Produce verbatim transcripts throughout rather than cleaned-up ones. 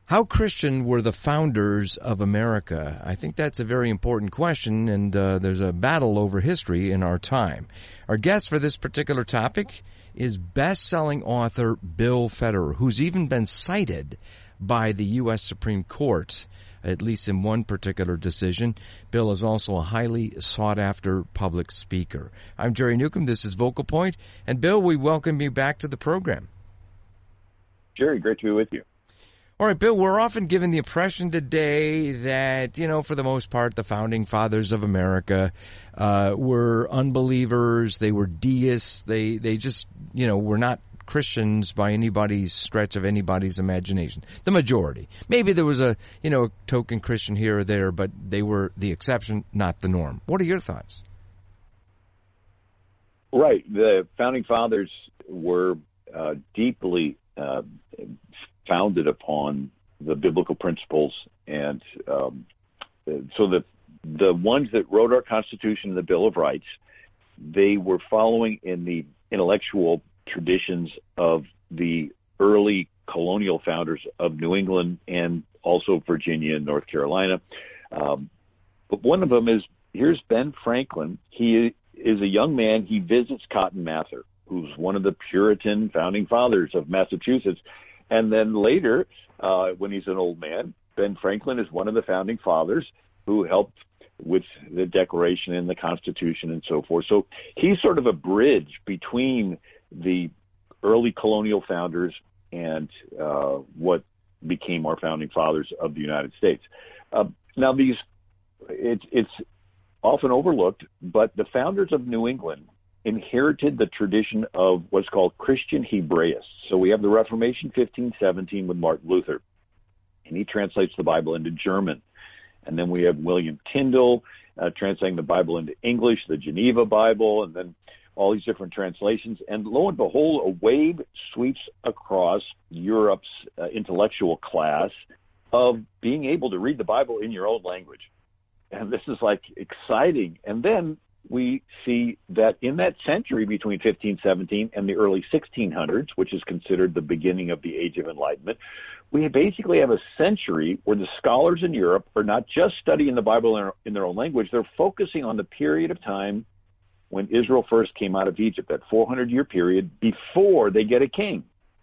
How Christian were the founders of America? I think that's a very important question, and uh, there's a battle over history in our time. Our guest for this particular topic is best-selling author Bill Federer, who's even been cited by the U S Supreme Court, at least in one particular decision. Bill is also a highly sought-after public speaker. I'm Jerry Newcomb. This is Vocal Point. And, Bill, we welcome you back to the program. Jerry, great to be with you. All right, Bill, we're often given the impression today that, you know, for the most part, the founding fathers of America uh, were unbelievers. They were deists. They, they just, you know, were not Christians by anybody's stretch of anybody's imagination. The majority. Maybe there was a, you know, a token Christian here or there, but they were the exception, not the norm. What are your thoughts? Right. The founding fathers were uh, deeply uh, founded upon the biblical principles, and um, so the the ones that wrote our Constitution and the Bill of Rights, they were following in the intellectual traditions of the early colonial founders of New England and also Virginia and North Carolina. Um, but one of them is, here's Ben Franklin. He is a young man. He visits Cotton Mather, who's one of the Puritan founding fathers of Massachusetts. And then later, uh, when he's an old man, Ben Franklin is one of the founding fathers who helped with the Declaration and the Constitution and so forth. So he's sort of a bridge between the early colonial founders and uh, what became our founding fathers of the United States. Uh, now, these it's, it's often overlooked, but the founders of New England inherited the tradition of what's called Christian Hebraists. So we have the Reformation fifteen seventeen with Martin Luther, and he translates the Bible into German. And then we have William Tyndale uh, translating the Bible into English, the Geneva Bible, and then all these different translations. And lo and behold, a wave sweeps across Europe's uh, intellectual class of being able to read the Bible in your own language. And this is like exciting. And then we see that in that century between fifteen seventeen and the early sixteen hundreds, which is considered the beginning of the Age of Enlightenment, we basically have a century where the scholars in Europe are not just studying the Bible in, in their own language, they're focusing on the period of time when Israel first came out of Egypt, that four hundred year period before they get a king.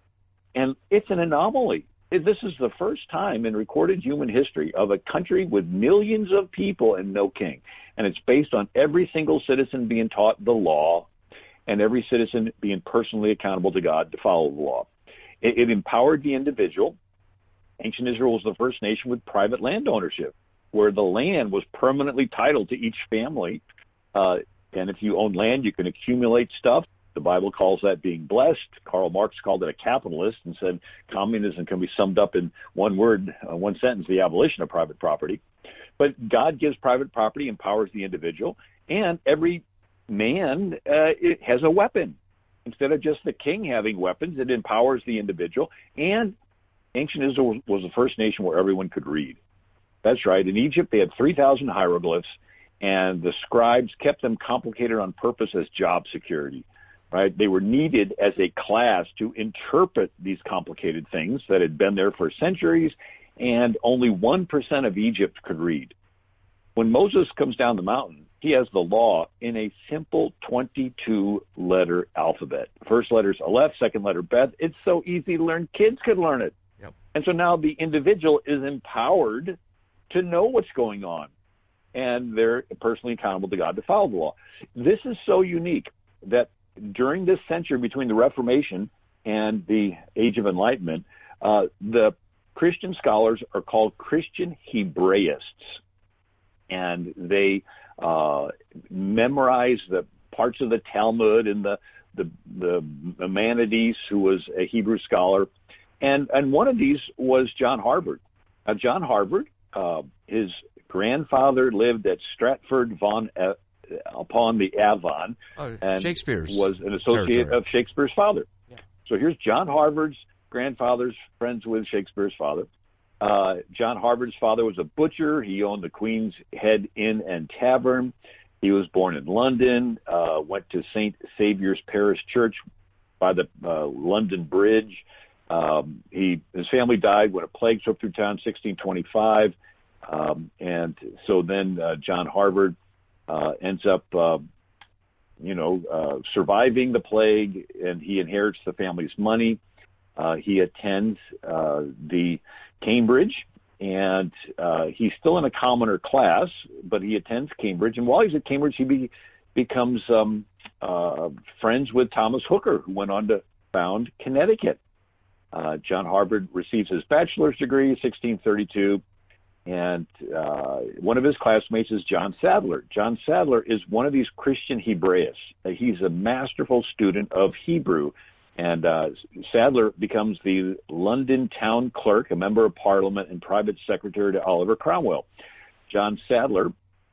And it's an anomaly. This is the first time in recorded human history of a country with millions of people and no king. And it's based on every single citizen being taught the law and every citizen being personally accountable to God to follow the law. It, it empowered the individual. Ancient Israel was the first nation with private land ownership, where the land was permanently titled to each family. Uh, and if you own land, you can accumulate stuff. The Bible calls that being blessed. Karl Marx called it a capitalist and said communism can be summed up in one word, uh, one sentence, the abolition of private property. But God gives private property, empowers the individual, and every man uh, it has a weapon. Instead of just the king having weapons, it empowers the individual. And ancient Israel was the first nation where everyone could read. That's right. In Egypt, they had three thousand hieroglyphs, and the scribes kept them complicated on purpose as job security. Right? They were needed as a class to interpret these complicated things that had been there for centuries, and only one percent of Egypt could read. When Moses comes down the mountain, he has the law in a simple twenty-two letter alphabet. First letter's Aleph, second letter Beth. It's so easy to learn. Kids could learn it. Yep. And so now the individual is empowered to know what's going on, and they're personally accountable to God to follow the law. This is so unique that during this century between the Reformation and the Age of Enlightenment, uh, the Christian scholars are called Christian Hebraists, and they uh, memorize the parts of the Talmud and the the, the Maimonides, who was a Hebrew scholar, and and one of these was John Harvard. Now, John Harvard, uh, his grandfather lived at Stratford von E- upon the Avon, oh, and Shakespeare's was an associate territory of Shakespeare's father. Yeah. So here's John Harvard's grandfather's friends with Shakespeare's father. Uh, John Harvard's father was a butcher. He owned the Queen's Head Inn and Tavern. He was born in London, uh, went to Saint Saviour's Parish Church by the uh, London Bridge, Um, he his family died when a plague swept through town, sixteen twenty-five, um, and so then uh, John Harvard uh, ends up, uh, you know, uh, surviving the plague, and he inherits the family's money. Uh, he attends uh, the Cambridge, and uh, he's still in a commoner class, but he attends Cambridge. And while he's at Cambridge, he be, becomes um, uh, friends with Thomas Hooker, who went on to found Connecticut. Uh, John Harvard receives his bachelor's degree in sixteen thirty-two, and uh, one of his classmates is John Sadler. John Sadler is one of these Christian Hebraists. Uh, he's a masterful student of Hebrew. And uh, Sadler becomes the London town clerk, a member of parliament, and private secretary to Oliver Cromwell. John Sadler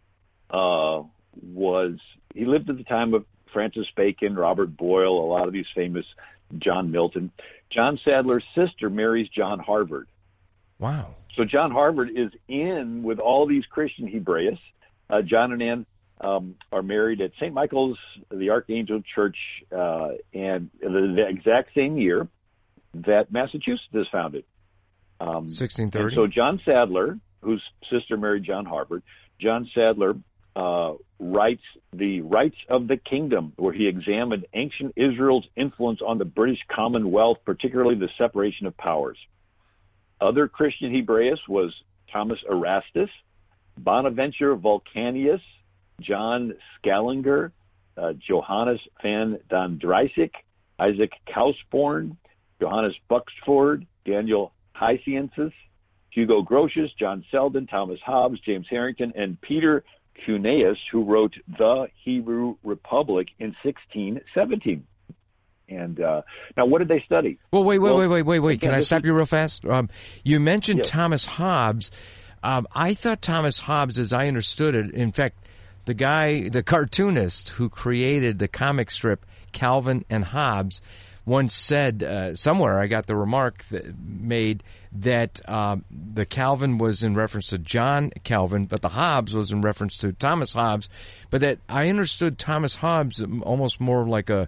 uh, was, he lived at the time of Francis Bacon, Robert Boyle, a lot of these famous, John Milton. John Sadler's sister marries John Harvard. Wow. So John Harvard is in with all these Christian Hebraists. Uh, John and Ann Um, are married at Saint Michael's, the Archangel Church, uh, and the, the exact same year that Massachusetts is founded. Um, sixteen thirty. So John Sadler, whose sister married John Harvard, John Sadler uh, writes The Rights of the Kingdom, where he examined ancient Israel's influence on the British Commonwealth, particularly the separation of powers. Other Christian Hebraists was Thomas Erastus, Bonaventure Vulcanius, John Scaliger, uh, Johannes van Dondrijsik, Isaac Kausborn, Johannes Buxford, Daniel Hyacinthus, Hugo Grotius, John Selden, Thomas Hobbes, James Harrington, and Peter Cuneus, who wrote The Hebrew Republic in sixteen seventeen. And uh, now, what did they study? Well, wait, wait, well, wait, wait, wait, wait. Can I stop is... you real fast? Um, you mentioned yes. Thomas Hobbes. Um, I thought Thomas Hobbes, as I understood it, in fact, the guy, the cartoonist who created the comic strip Calvin and Hobbes, once said uh, somewhere, I got the remark that made that um, the Calvin was in reference to John Calvin, but the Hobbes was in reference to Thomas Hobbes. But that I understood Thomas Hobbes almost more like a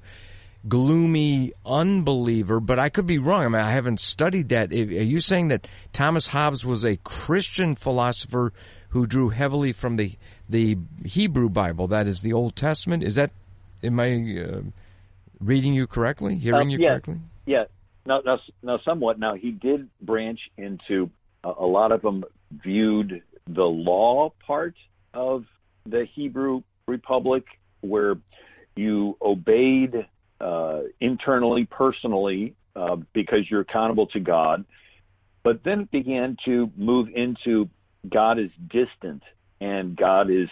gloomy unbeliever, but I could be wrong. I mean, I haven't studied that. Are you saying that Thomas Hobbes was a Christian philosopher who drew heavily from the the Hebrew Bible, that is the Old Testament? Is that, am I uh, reading you correctly, hearing uh, you yeah, correctly? Yeah, no, no, no, somewhat. Now, he did branch into, uh, a lot of them viewed the law part of the Hebrew Republic, where you obeyed uh, internally, personally, uh, because you're accountable to God. But then it began to move into God is distant and God is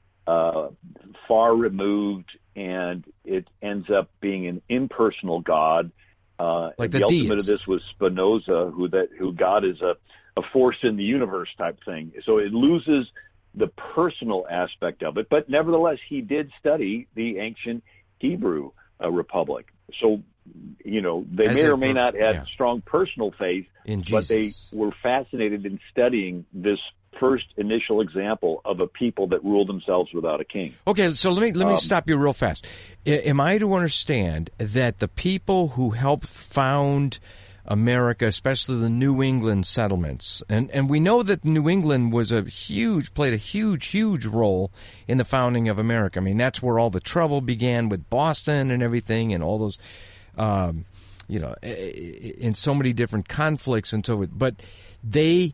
uh, far removed, and it ends up being an impersonal God. Uh, like the, the ultimate deists. of this was Spinoza, who that who God is a, a force in the universe type thing. So it loses the personal aspect of it. But nevertheless, he did study the ancient Hebrew uh, Republic. So, you know, they As may a, or may not have yeah. strong personal faith, in but they Jesus. were fascinated in studying this first initial example of a people that ruled themselves without a king. Okay, so let me let me Um, stop you real fast. I, am I to understand that the people who helped found America, especially the New England settlements, and and we know that New England was a huge played a huge huge role in the founding of America. I mean, that's where all the trouble began with Boston and everything, and all those, um, you know, in so many different conflicts and so. But they.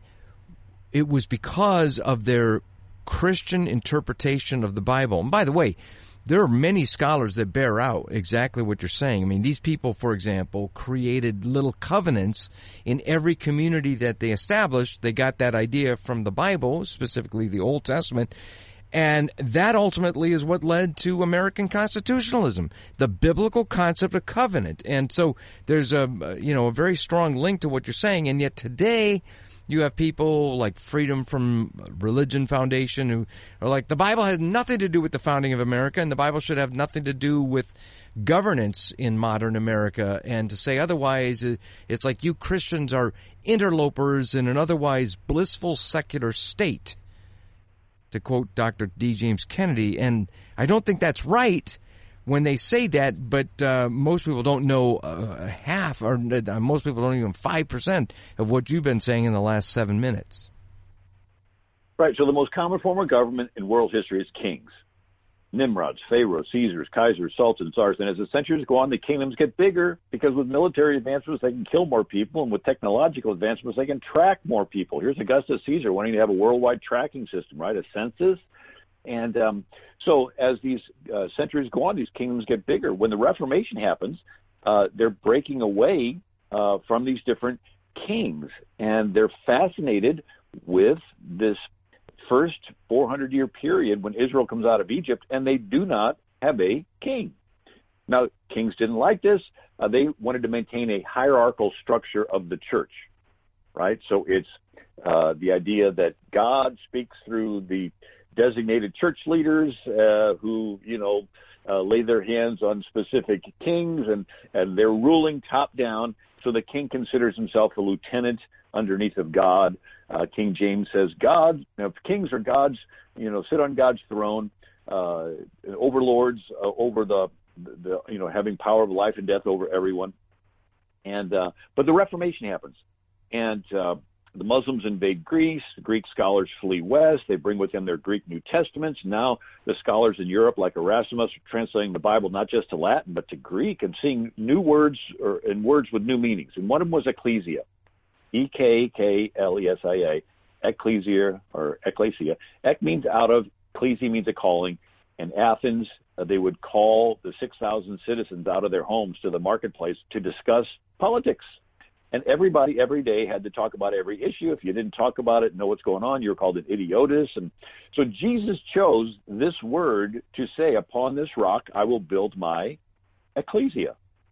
It was because of their Christian interpretation of the Bible. And by the way, there are many scholars that bear out exactly what you're saying. I mean, these people, for example, created little covenants in every community that they established. They got that idea from the Bible, specifically the Old Testament. And that ultimately is what led to American constitutionalism, the biblical concept of covenant. And so there's a, you know, a very strong link to what you're saying. And yet today, you have people like Freedom from Religion Foundation who are like, the Bible has nothing to do with the founding of America, and the Bible should have nothing to do with governance in modern America. And to say otherwise, it's like you Christians are interlopers in an otherwise blissful secular state, to quote Doctor D. James Kennedy. And I don't think that's right, when they say that, but uh, most people don't know uh, half, or uh, most people don't even five percent of what you've been saying in the last seven minutes. Right. So the most common form of government in world history is kings. Nimrods, pharaohs, Caesars, Kaisers, sultans, czars. And as the centuries go on, the kingdoms get bigger because with military advancements, they can kill more people. And with technological advancements, they can track more people. Here's Augustus Caesar wanting to have a worldwide tracking system, right? A census. And um, so as these uh, centuries go on, these kingdoms get bigger. When the Reformation happens, uh, they're breaking away uh, from these different kings. And they're fascinated with this first four hundred year period when Israel comes out of Egypt, and they do not have a king. Now, kings didn't like this. Uh, they wanted to maintain a hierarchical structure of the church, right? So it's uh, the idea that God speaks through the designated church leaders uh, who, you know, uh, lay their hands on specific kings, and, and they're ruling top down. So the king considers himself a lieutenant underneath of God. Uh, King James says, God, you know, kings are God's, you know, sit on God's throne, uh, overlords uh, over the, the, you know, having power of life and death over everyone. And, uh, but the Reformation happens, and uh, the Muslims invade Greece. The Greek scholars flee west. They bring with them their Greek New Testaments. Now the scholars in Europe, like Erasmus, are translating the Bible not just to Latin, but to Greek, and seeing new words or, and words with new meanings. And one of them was ecclesia. E K K L E S I A, ecclesia, or ecclesia. Ek means out of, ecclesia means a calling. In Athens, uh, they would call the six thousand citizens out of their homes to the marketplace to discuss politics. And everybody every day had to talk about every issue. If you didn't talk about it, know what's going on, you were called an idiotus. And so Jesus chose this word to say, upon this rock I will build my ecclesia.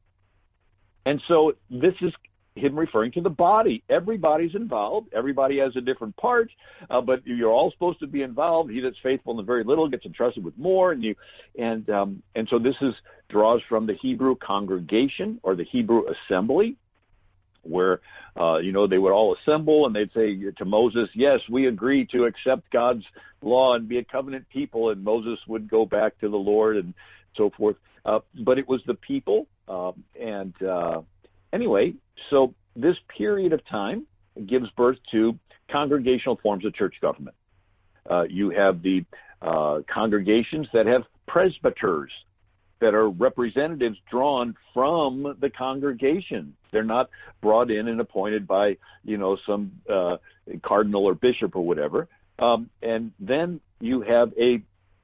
And so this is him referring to the body. Everybody's involved. Everybody has a different part, uh, but you're all supposed to be involved. He that's faithful in the very little gets entrusted with more, and you, and um, and so this is draws from the Hebrew congregation or the Hebrew assembly, where uh, you know they would all assemble and they'd say to Moses, "Yes, we agree to accept God's law and be a covenant people," and Moses would go back to the Lord and so forth. Uh, but it was the people, uh, and uh, anyway. So this period of time gives birth to congregational forms of church government. Uh, you have the uh, congregations that have presbyters that are representatives drawn from the congregation. They're not brought in and appointed by, you know, some uh, cardinal or bishop or whatever. Um, and then you have a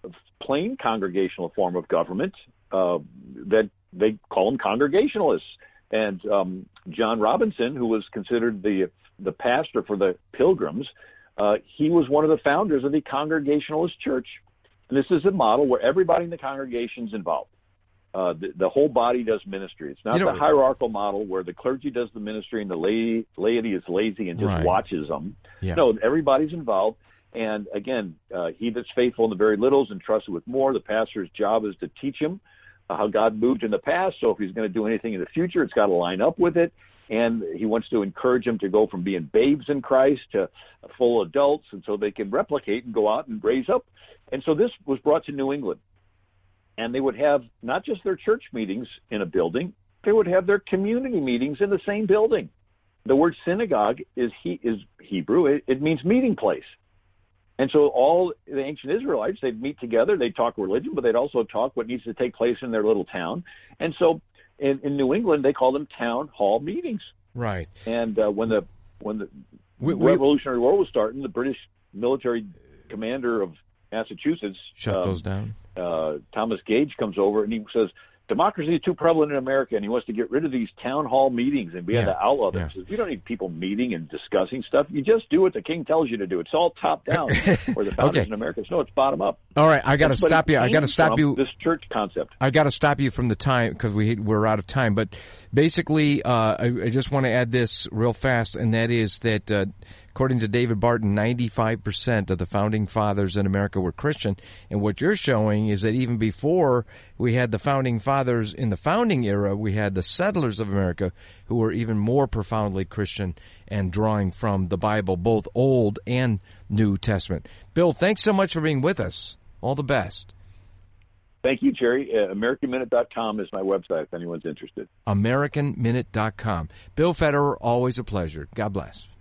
plain congregational form of government uh, that they call them congregationalists. And um, John Robinson, who was considered the the pastor for the Pilgrims, uh, he was one of the founders of the Congregationalist Church. And this is a model where everybody in the congregation is involved. Uh, the, the whole body does ministry. It's not you know, the hierarchical model where the clergy does the ministry and the laity, laity is lazy and just right. watches them. Yeah. No, everybody's involved. And again, uh, he that's faithful in the very little is entrusted with more. The pastor's job is to teach him how God moved in the past. So if he's going to do anything in the future, it's got to line up with it. And he wants to encourage them to go from being babes in Christ to full adults, and so they can replicate and go out and raise up. And so this was brought to New England. And they would have not just their church meetings in a building, they would have their community meetings in the same building. The word synagogue is he, is Hebrew. It, it means meeting place. And so all the ancient Israelites, they'd meet together, they'd talk religion, but they'd also talk what needs to take place in their little town. And so in, in New England, they call them town hall meetings. Right. And uh, when the when the we, we, Revolutionary War was starting, the British military commander of Massachusetts shut um, those down. Uh, Thomas Gage comes over and he says, democracy is too prevalent in America, and he wants to get rid of these town hall meetings and be able yeah. to outlaw them. Yeah. He says, we don't need people meeting and discussing stuff. You just do what the king tells you to do. It's all top down. Where the founders okay. in America, no, it's bottom up. All right, I got to stop you. I got to stop you. This church concept. I got to stop you from the time because we we're out of time. But basically, uh, I, I just want to add this real fast, and that is that. Uh, According to David Barton, ninety-five percent of the founding fathers in America were Christian. And what you're showing is that even before we had the founding fathers in the founding era, we had the settlers of America who were even more profoundly Christian and drawing from the Bible, both Old and New Testament. Bill, thanks so much for being with us. All the best. Thank you, Jerry. Uh, American Minute dot com is my website if anyone's interested. American Minute dot com. Bill Federer, always a pleasure. God bless.